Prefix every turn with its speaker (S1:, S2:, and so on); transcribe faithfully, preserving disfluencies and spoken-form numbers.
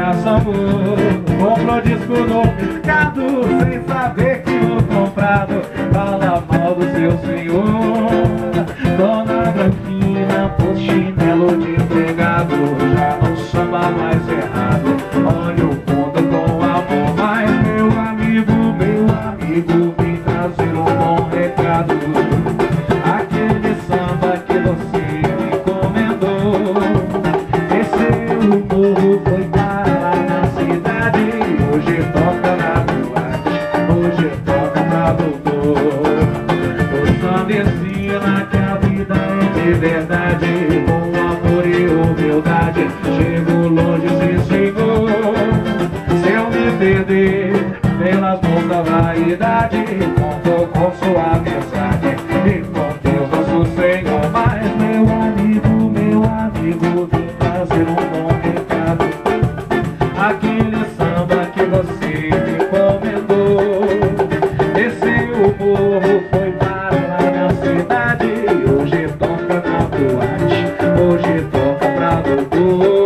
S1: coração comprou disco no mercado, sem saber que o comprado fala mal do seu senhor. Dona Branquina, por chinelo de empregado, já não samba mais errado. Olha o mundo com amor, mas meu amigo, meu amigo, vem trazer um bom recado. Aquele samba que você me encomendou, desceu o morro, foi parar na cidade. Hoje toca na boate, hoje toca pra doutor. O samba ensina que a vida é de verdade, com amor e humildade. Chego longe, sim senhor. Se eu me perder pelas mãos da vaidade, conto com sua mensagem e com Deus nosso Senhor. Mas meu amigo, meu amigo, vem trazer um bom recado. Aquele samba que você me encomendou, desceu o morro, foi para na cidade. Hoje toca na boate, hoje toca pra doutor.